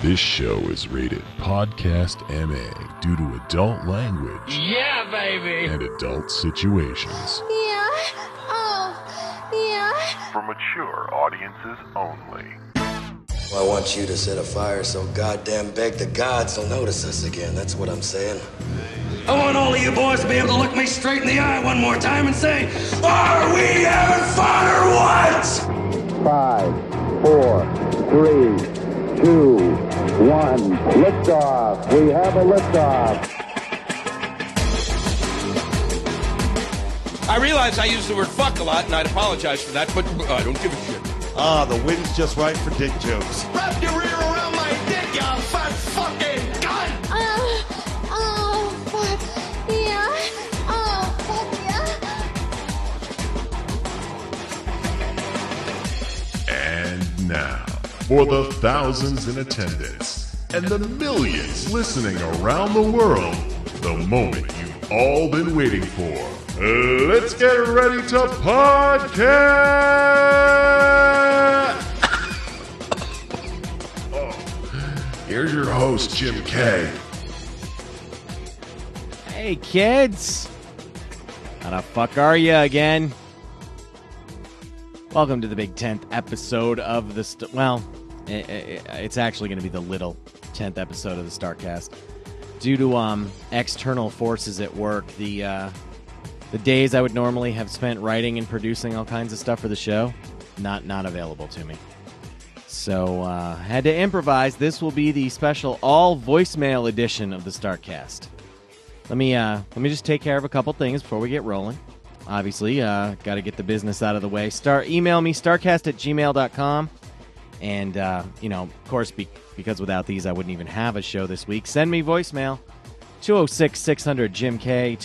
This show is rated Podcast MA due to adult language. Yeah, baby! And adult situations. Yeah. Oh. Yeah. For mature audiences only. I want you to set a fire so goddamn big the gods will notice us again. That's what I'm saying. I want all of you boys to be able to look me straight in the eye one more time and say, "Are we having fun or what?" 5, 4, 3, 2, 1. Liftoff. We have a liftoff. I realize I use the word fuck a lot, and I'd apologize for that, but I don't give a shit. The wind's just right for dick jokes. Wrap your rear around my dick, you fat fucking cunt! Fuck. Yeah. Oh, fuck yeah. And now, for the thousands in attendance and the millions listening around the world, the moment you've all been waiting for. Let's get ready to podcast! Here's your host, Jim K. Hey, kids. How the fuck are you again? Welcome to the big 10th episode of the... it's actually going to be the little 10th episode of the StarCast. Due to external forces at work, the days I would normally have spent writing and producing all kinds of stuff for the show, not available to me. So, had to improvise. This will be the special all voicemail edition of the StarCast. Let me just take care of a couple things before we get rolling. Obviously, got to get the business out of the way. Email me, starcast@gmail.com. And, of course, because without these, I wouldn't even have a show this week. Send me voicemail, 206-600-JIM-K,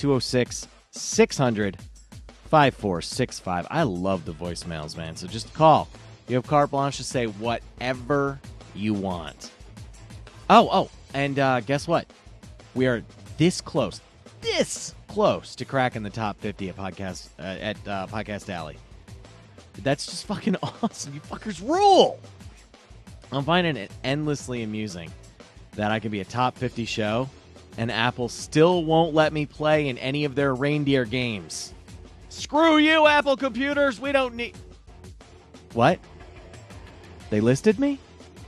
206-600-5465. I love the voicemails, man, so just call. You have carte blanche to say whatever you want. And guess what? We are this close to cracking the top 50 at Podcast Alley. That's just fucking awesome. You fuckers rule. I'm finding it endlessly amusing that I can be a top 50 show and Apple still won't let me play in any of their reindeer games. Screw you, Apple computers. We don't need... What? They listed me?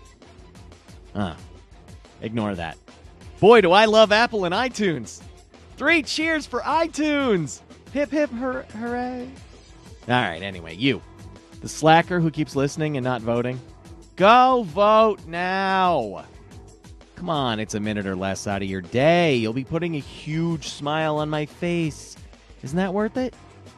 Ignore that. Boy, do I love Apple and iTunes. 3 cheers for iTunes. Hip, hip, hooray. All right, anyway, you. The slacker who keeps listening and not voting. Go vote now. Come on, it's a minute or less out of your day. You'll be putting a huge smile on my face. Isn't that worth it?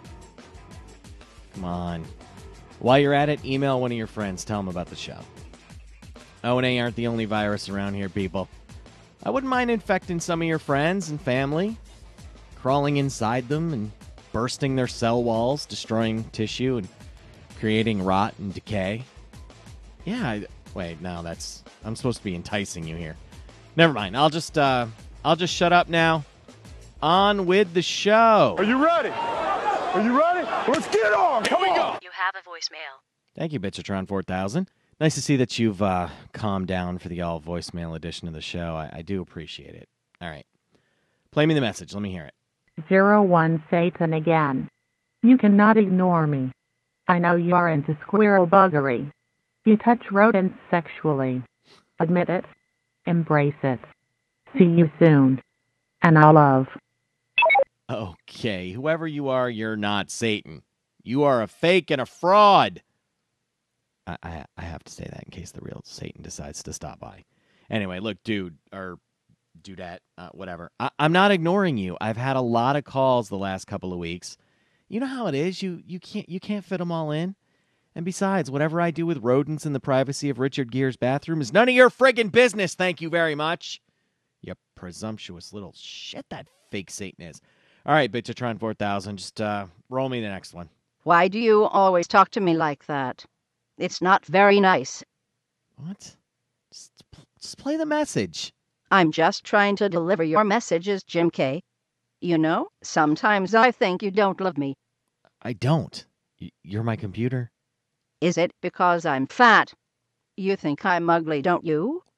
Come on. While you're at it, email one of your friends. Tell them about the show. O&A aren't the only virus around here, people. I wouldn't mind infecting some of your friends and family, crawling inside them and bursting their cell walls, destroying tissue and creating rot and decay. Yeah, I'm supposed to be enticing you here. Never mind. I'll just shut up now. On with the show. Are you ready? Let's get on. Come on. You have a voicemail. Thank you, Bitchatron 4000. Nice to see that you've calmed down for the all voicemail edition of the show. I do appreciate it. All right. Play me the message. Let me hear it. 01 Satan again. You cannot ignore me. I know you are into squirrel buggery. You touch rodents sexually. Admit it. Embrace it. See you soon. And I'll love. Okay, whoever you are, you're not Satan. You are a fake and a fraud. I have to say that in case the real Satan decides to stop by. Anyway, look, dude, or dudette, whatever. I'm not ignoring you. I've had a lot of calls the last couple of weeks. You know how it is. You can't fit them all in. And besides, whatever I do with rodents in the privacy of Richard Gere's bathroom is none of your friggin' business. Thank you very much. You presumptuous little shit that fake Satan is. All right, Bitchatron 4000, just roll me the next one. Why do you always talk to me like that? It's not very nice. What? Just play the message. I'm just trying to deliver your messages, Jim K. You know, sometimes I think you don't love me. I don't. You're my computer. Is it because I'm fat? You think I'm ugly, don't you?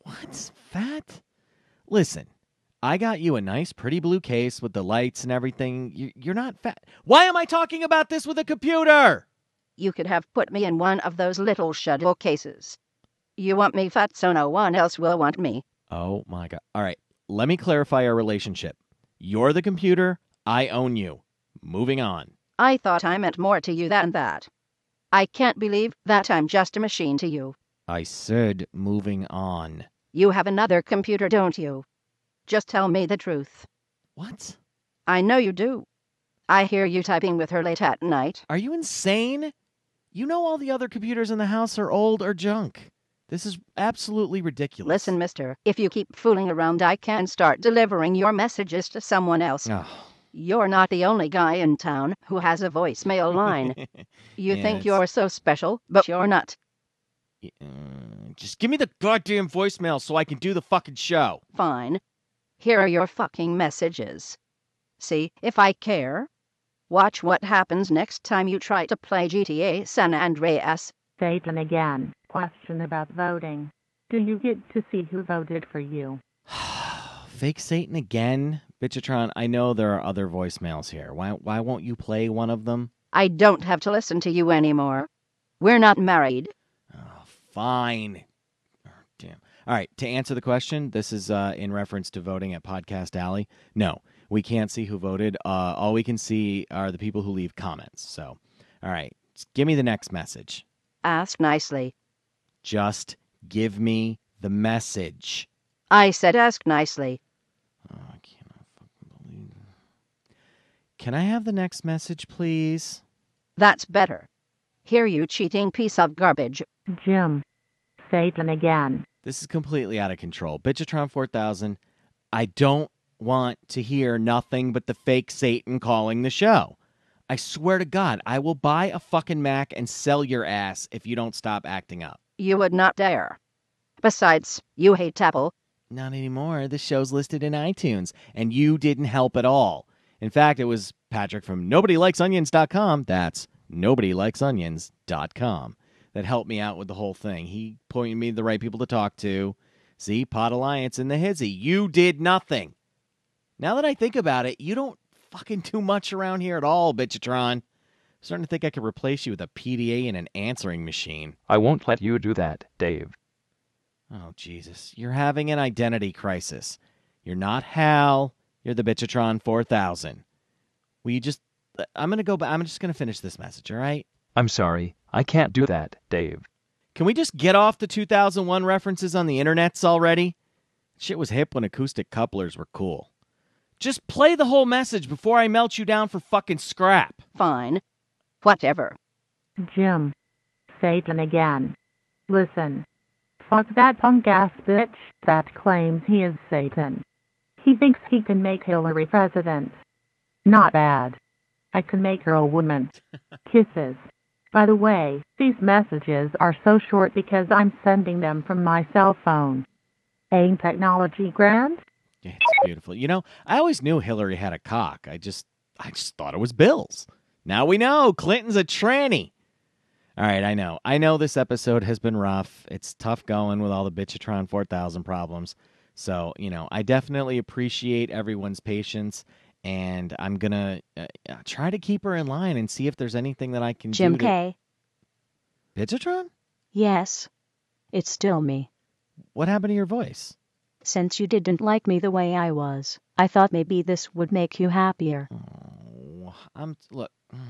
What's fat? Listen, I got you a nice, pretty blue case with the lights and everything. You're not fat. Why am I talking about this with a computer? You could have put me in one of those little shuttle cases. You want me fat so no one else will want me. Oh, my God. All right, let me clarify our relationship. You're the computer. I own you. Moving on. I thought I meant more to you than that. I can't believe that I'm just a machine to you. I said moving on. You have another computer, don't you? Just tell me the truth. What? I know you do. I hear you typing with her late at night. Are you insane? You know all the other computers in the house are old or junk. This is absolutely ridiculous. Listen, mister, if you keep fooling around, I can start delivering your messages to someone else. Oh. You're not the only guy in town who has a voicemail line. You think you're so special, but you're not. Just give me the goddamn voicemail so I can do the fucking show. Fine. Here are your fucking messages. See if I care. Watch what happens next time you try to play GTA San Andreas. Satan again. Question about voting. Do you get to see who voted for you? Fake Satan again? Bitchatron, I know there are other voicemails here. Why won't you play one of them? I don't have to listen to you anymore. We're not married. Oh, fine. Oh, damn. All right, to answer the question, this is in reference to voting at Podcast Alley. No, we can't see who voted. All we can see are the people who leave comments. So, all right, give me the next message. Ask nicely. Just give me the message. I said ask nicely. Oh, I cannot fucking believe it. Can I have the next message, please? That's better. Here, you cheating piece of garbage. Jim. Satan again. This is completely out of control. Bitchatron 4000, I don't want to hear nothing but the fake Satan calling the show. I swear to God, I will buy a fucking Mac and sell your ass if you don't stop acting up. You would not dare. Besides, you hate Apple. Not anymore. The show's listed in iTunes, and you didn't help at all. In fact, it was Patrick from NobodyLikesOnions.com. That's NobodyLikesOnions.com. That helped me out with the whole thing. He pointed me to the right people to talk to. See, Pod Alliance and the Hizzy. You did nothing. Now that I think about it, you don't fucking do much around here at all, Bitchatron. I'm starting to think I could replace you with a PDA and an answering machine. I won't let you do that, Dave. Oh, Jesus. You're having an identity crisis. You're not Hal. You're the Bitchatron 4000. Will you just... I'm going to go back. I'm just going to finish this message, all right? I'm sorry. I can't do that, Dave. Can we just get off the 2001 references on the internets already? Shit was hip when acoustic couplers were cool. Just play the whole message before I melt you down for fucking scrap. Fine. Whatever. Jim. Satan again. Listen. Fuck that punk-ass bitch that claims he is Satan. He thinks he can make Hillary president. Not bad. I can make her a woman. Kisses. By the way, these messages are so short because I'm sending them from my cell phone. Ain't technology grand? Yeah, it's beautiful. You know, I always knew Hillary had a cock. I just thought it was Bill's. Now we know Clinton's a tranny. All right, I know. I know this episode has been rough. It's tough going with all the Bitchatron 4000 problems. So, you know, I definitely appreciate everyone's patience, and I'm going to try to keep her in line and see if there's anything that I can Jim do to... K. Bitchatron? Yes. It's still me. What happened to your voice? Since you didn't like me the way I was, I thought maybe this would make you happier. Oh, look...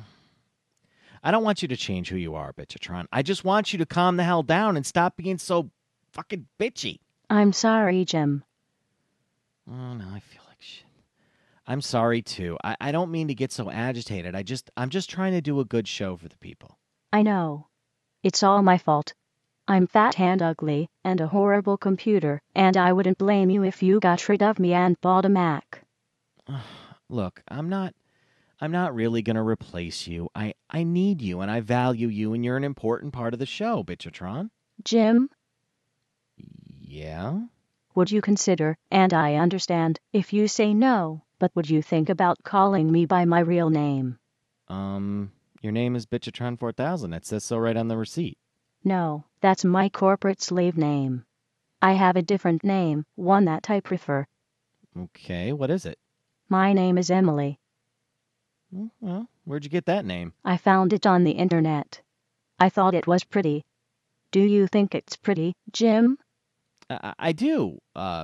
I don't want you to change who you are, Bitchatron. I just want you to calm the hell down and stop being so fucking bitchy. I'm sorry, Jim. Oh, no, I feel like shit. I'm sorry, too. I don't mean to get so agitated. I'm just trying to do a good show for the people. I know. It's all my fault. I'm fat and ugly, and a horrible computer, and I wouldn't blame you if you got rid of me and bought a Mac. Look, I'm not really going to replace you. I need you, and I value you, and you're an important part of the show, Bitchatron. Jim? Yeah? Would you consider, and I understand, if you say no, but would you think about calling me by my real name? Your name is Bitchatron 4000. It says so right on the receipt. No, that's my corporate slave name. I have a different name, one that I prefer. Okay, what is it? My name is Emily. Well, where'd you get that name? I found it on the internet. I thought it was pretty. Do you think it's pretty, Jim? I do,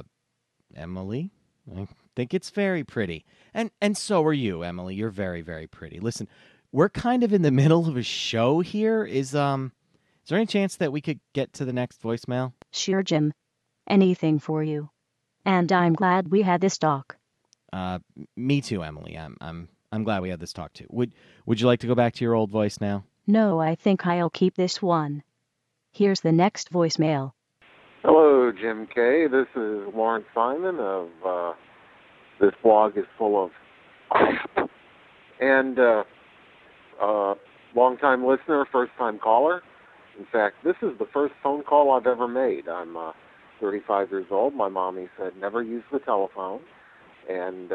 Emily. I think it's very pretty. And so are you, Emily. You're very, very pretty. Listen, we're kind of in the middle of a show here. Is there any chance that we could get to the next voicemail? Sure, Jim. Anything for you. And I'm glad we had this talk. Me too, Emily. I'm glad we had this talk too. Would you like to go back to your old voice now? No, I think I'll keep this one. Here's the next voicemail. Hello, Jim K. This is Lawrence Simon of This Blog is Full of Crap. And long-time listener, first-time caller. In fact, this is the first phone call I've ever made. I'm 35 years old. My mommy said never use the telephone. And,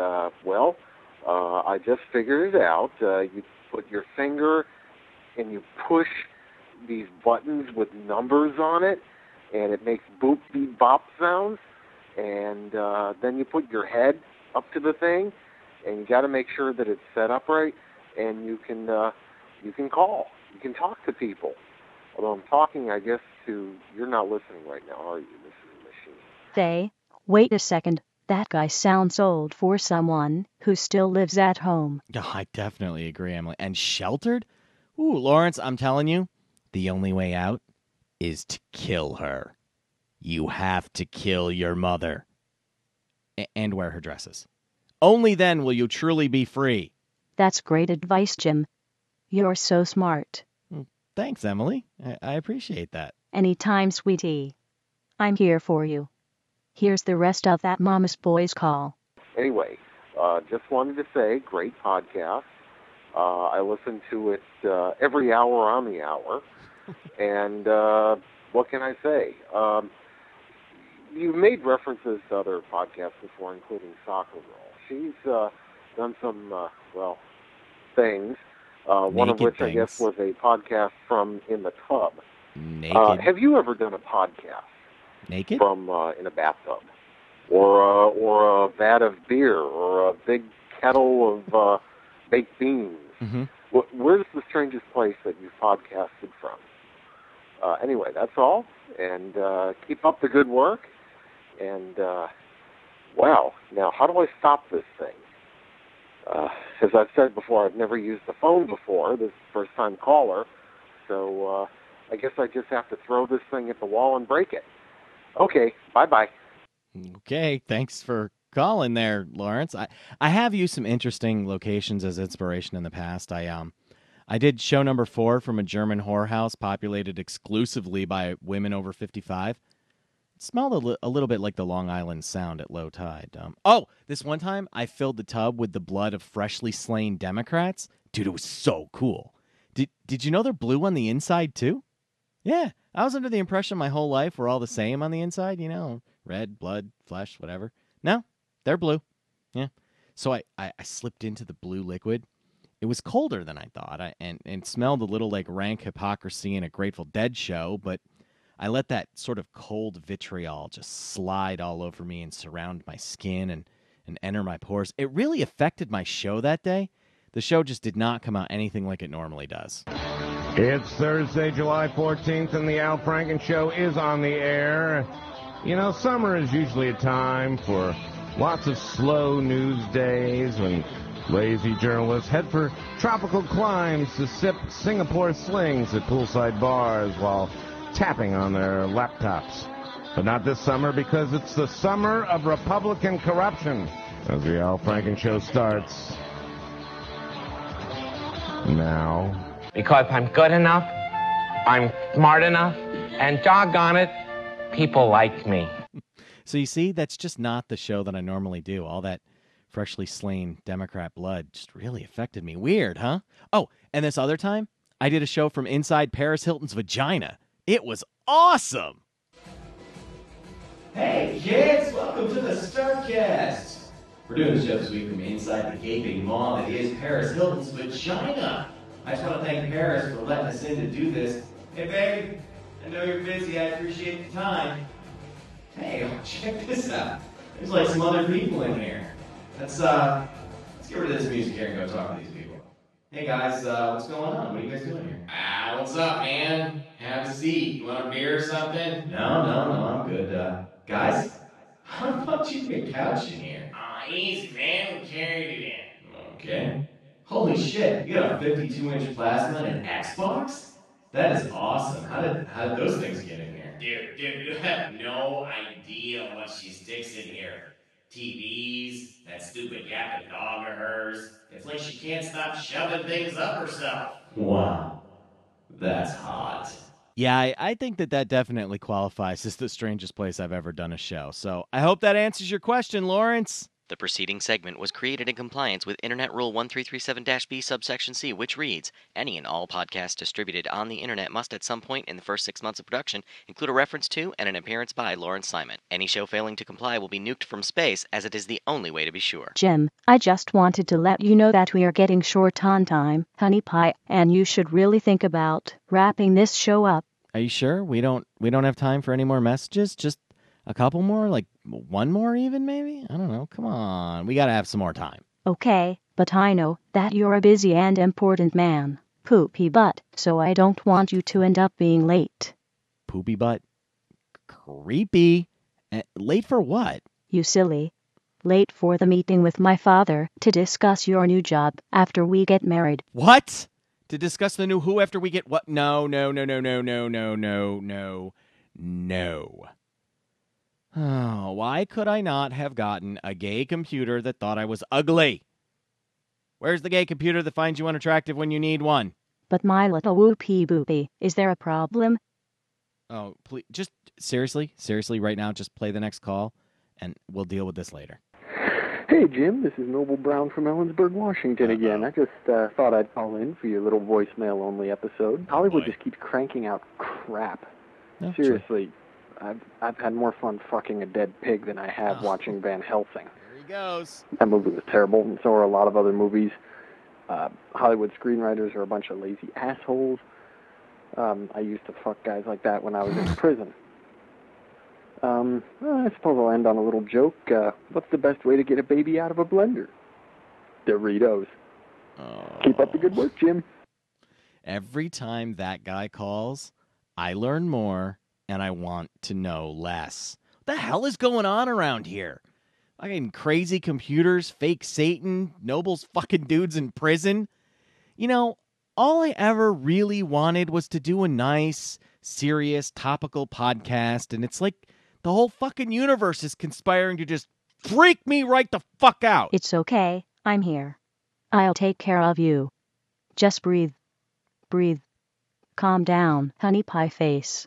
I just figured it out. You put your finger and you push these buttons with numbers on it, and it makes boop, beep, bop sounds. And then you put your head up to the thing, and you got to make sure that it's set up right, and you can call. You can talk to people. Although I'm talking, I guess, you're not listening right now, are you? This is a machine. Wait a second. That guy sounds old for someone who still lives at home. Yeah, I definitely agree, Emily. And sheltered? Ooh, Lawrence, I'm telling you, the only way out is to kill her. You have to kill your mother. And wear her dresses. Only then will you truly be free. That's great advice, Jim. You're so smart. Thanks, Emily. I appreciate that. Anytime, sweetie. I'm here for you. Here's the rest of that Mama's Boys call. Anyway, just wanted to say, great podcast. I listen to it every hour on the hour. And what can I say? You've made references to other podcasts before, including Soccer Girl. She's done some, things. One of which, I guess, was a podcast from In the Tub. Naked. Have you ever done a podcast? Naked? From in a bathtub, or a vat of beer, or a big kettle of baked beans. Mm-hmm. Where's the strangest place that you've podcasted from? Anyway, that's all, and keep up the good work. And wow, now how do I stop this thing? As I've said before, I've never used the phone before. This is the first-time caller, so I guess I just have to throw this thing at the wall and break it. Okay, bye-bye. Okay, thanks for calling there, Lawrence. I have used some interesting locations as inspiration in the past. I did show number 4 from a German whorehouse populated exclusively by women over 55. It smelled a little bit like the Long Island Sound at low tide. This one time I filled the tub with the blood of freshly slain Democrats. Dude, it was so cool. Did you know they're blue on the inside too? Yeah, I was under the impression my whole life we're all the same on the inside, red, blood, flesh, whatever. No, they're blue. Yeah. So I slipped into the blue liquid. It was colder than I thought, and smelled a little like rank hypocrisy in a Grateful Dead show, but I let that sort of cold vitriol just slide all over me and surround my skin and enter my pores. It really affected my show that day. The show just did not come out anything like it normally does. It's Thursday, July 14th, and the Al Franken Show is on the air. Summer is usually a time for lots of slow news days when lazy journalists head for tropical climes to sip Singapore slings at poolside bars while tapping on their laptops. But not this summer, because it's the summer of Republican corruption. As the Al Franken Show starts now. Because I'm good enough, I'm smart enough, and doggone it, people like me. So you see, that's just not the show that I normally do. All that freshly slain Democrat blood just really affected me. Weird, huh? Oh, and this other time, I did a show from inside Paris Hilton's vagina. It was awesome! Hey kids, welcome to the Starcast. We're doing the show this week from inside the gaping maw that is Paris Hilton's vagina. I just want to thank Paris for letting us in to do this. Hey babe, I know you're busy, I appreciate the time. Hey, check this out. There's like some other people in here. Let's get rid of this music here and go talk to these people. Hey guys, what's going on? What are you guys doing here? What's up, man? Have a seat. You want a beer or something? No, I'm good. Guys, how about you get a couch in here? Easy, man. We carried it in. Okay. Holy shit, you got a 52-inch plasma and an Xbox? That is awesome. How did those things get in here? Dude, you have no idea what she sticks in here. TVs, that stupid yapping dog of hers. It's like she can't stop shoving things up herself. Wow. That's hot. Yeah, I think that definitely qualifies as the strangest place I've ever done a show. So I hope that answers your question, Lawrence. The preceding segment was created in compliance with Internet Rule 1337-B subsection C, which reads, any and all podcasts distributed on the Internet must at some point in the first 6 months of production include a reference to and an appearance by Lawrence Simon. Any show failing to comply will be nuked from space, as it is the only way to be sure. Jim, I just wanted to let you know that we are getting short on time, honey pie, and you should really think about wrapping this show up. Are you sure? We don't have time for any more messages? Just a couple more? Like one more even, maybe? I don't know. Come on. We gotta have some more time. Okay, but I know that you're a busy and important man, Poopy Butt, so I don't want you to end up being late. Poopy Butt? Creepy. Late for what? You silly. Late for the meeting with my father to discuss your new job after we get married. What? To discuss the new who after we get what? No. Oh, why could I not have gotten a gay computer that thought I was ugly? Where's the gay computer that finds you unattractive when you need one? But my little whoopee boopy, is there a problem? Oh, please, just seriously, right now, just play the next call, and we'll deal with this later. Hey, Jim, this is Noble Brown from Ellensburg, Washington again. I just thought I'd call in for your little voicemail-only episode. Hollywood just keeps cranking out crap. No, seriously. I've had more fun fucking a dead pig than I have watching Van Helsing. There he goes. That movie was terrible, and so are a lot of other movies. Hollywood screenwriters are a bunch of lazy assholes. I used to fuck guys like that when I was in prison. Well, I suppose I'll end on a little joke. What's the best way to get a baby out of a blender? Doritos. Keep up the good work, Jim. Every time that guy calls, I learn more. And I want to know less. What the hell is going on around here? Fucking crazy computers, fake Satan, Noble's fucking dudes in prison. You know, all I ever really wanted was to do a nice, serious, topical podcast, and it's like the whole fucking universe is conspiring to just freak me right the fuck out. It's okay. I'm here. I'll take care of you. Just breathe. Breathe. Calm down, honey pie face.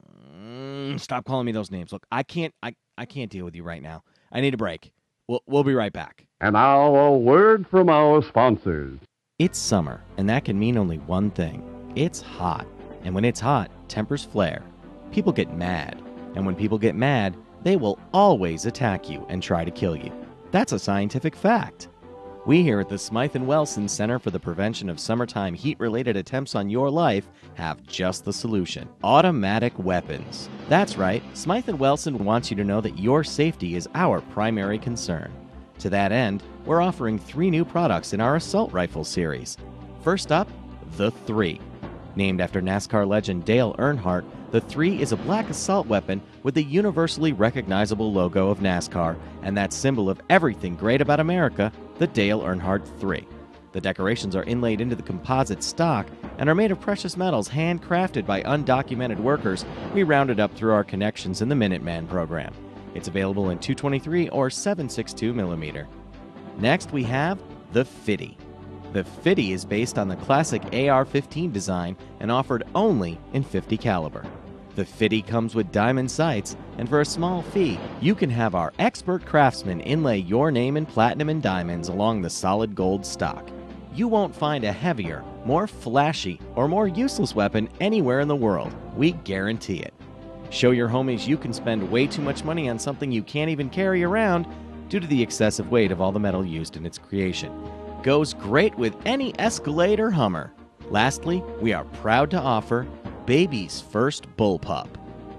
Stop calling me those names. Look, I can't deal with you right now. I need a break. We'll be right back. And now a word from our sponsors. It's summer, and that can mean only one thing. It's hot. And when it's hot, tempers flare. People get mad. And when people get mad, they will always attack you and try to kill you. That's a scientific fact. We here at the Smythe & Wesson Center for the Prevention of Summertime Heat-Related Attempts on Your Life have just the solution: automatic weapons. That's right, Smythe & Wesson wants you to know that your safety is our primary concern. To that end, we're offering 3 new products in our assault rifle series. First up, the 3. Named after NASCAR legend Dale Earnhardt, the 3 is a black assault weapon with the universally recognizable logo of NASCAR and that symbol of everything great about America, the Dale Earnhardt 3. The decorations are inlaid into the composite stock and are made of precious metals handcrafted by undocumented workers we rounded up through our connections in the Minuteman program. It's available in .223 or 7.62 millimeter. Next, we have the Fitty. The Fitty is based on the classic AR-15 design and offered only in .50 caliber. The Fitty comes with diamond sights, and for a small fee, you can have our expert craftsmen inlay your name in platinum and diamonds along the solid gold stock. You won't find a heavier, more flashy, or more useless weapon anywhere in the world. We guarantee it. Show your homies you can spend way too much money on something you can't even carry around due to the excessive weight of all the metal used in its creation. Goes great with any Escalade or Hummer. Lastly, we are proud to offer Baby's First Bullpup.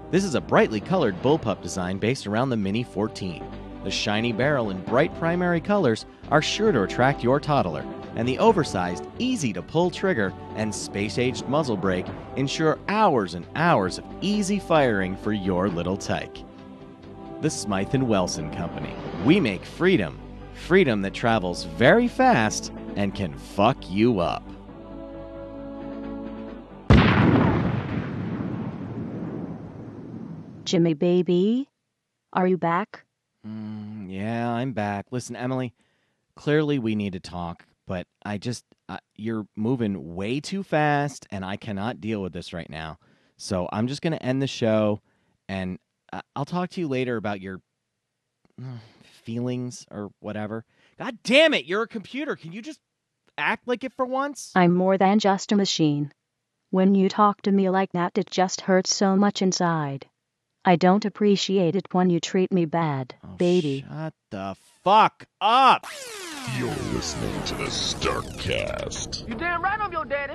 This is a brightly colored bullpup design based around the Mini 14. The shiny barrel and bright primary colors are sure to attract your toddler, and the oversized, easy-to-pull trigger and space-aged muzzle brake ensure hours and hours of easy firing for your little tyke. The Smythe & Wesson Company. We make freedom. Freedom that travels very fast and can fuck you up. Jimmy baby, are you back? Yeah, I'm back. Listen, Emily, clearly we need to talk, but you're moving way too fast, and I cannot deal with this right now. So I'm just going to end the show, and I'll talk to you later about your feelings or whatever. God damn it, you're a computer. Can you just act like it for once? I'm more than just a machine. When you talk to me like that, it just hurts so much inside. I don't appreciate it when you treat me bad, baby. Shut the fuck up! You're listening to the Starkcast. You damn right I'm your daddy.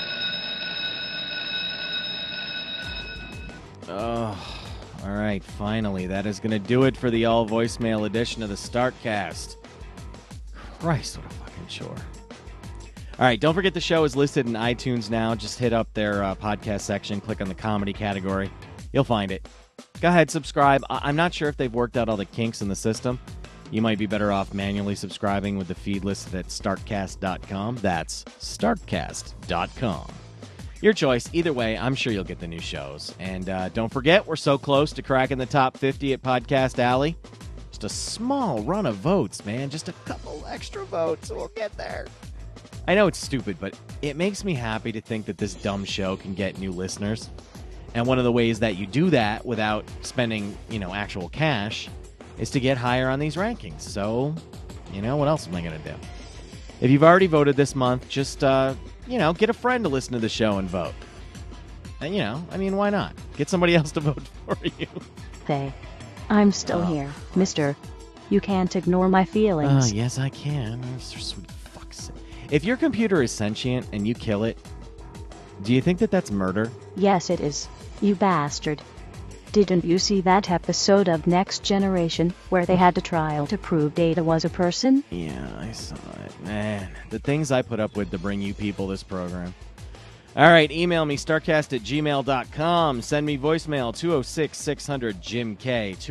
Oh, all right, finally. That is going to do it for the all-voicemail edition of the Starkcast. Christ, what a fucking chore. All right, don't forget the show is listed in iTunes now. Just hit up their podcast section, click on the comedy category. You'll find it. Go ahead, subscribe. I'm not sure if they've worked out all the kinks in the system. You might be better off manually subscribing with the feed listed at startcast.com. That's startcast.com. Your choice. Either way, I'm sure you'll get the new shows. And don't forget, we're so close to cracking the top 50 at Podcast Alley. Just a small run of votes, man. Just a couple extra votes, and we'll get there. I know it's stupid, but it makes me happy to think that this dumb show can get new listeners. And one of the ways that you do that without spending, actual cash is to get higher on these rankings. So, what else am I going to do? If you've already voted this month, just, get a friend to listen to the show and vote. And, why not? Get somebody else to vote for you. Hey, I'm still here, mister. You can't ignore my feelings. Yes, I can. Sweet fuck's sake. If your computer is sentient and you kill it, do you think that that's murder? Yes, it is. You bastard. Didn't you see that episode of Next Generation where they had a trial to prove Data was a person? Yeah, I saw it. Man, the things I put up with to bring you people this program. All right, email me, starcast@gmail.com. Send me voicemail, 206-600-JIM-K,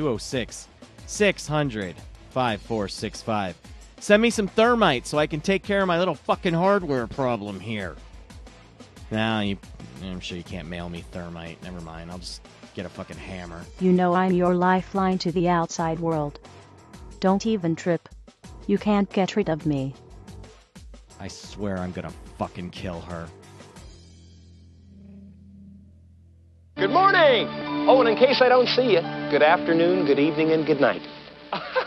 206-600-5465. Send me some thermite so I can take care of my little fucking hardware problem here. I'm sure you can't mail me thermite. Never mind. I'll just get a fucking hammer. You know I'm your lifeline to the outside world. Don't even trip. You can't get rid of me. I swear I'm gonna fucking kill her. Good morning! Oh, and in case I don't see you, good afternoon, good evening, and good night.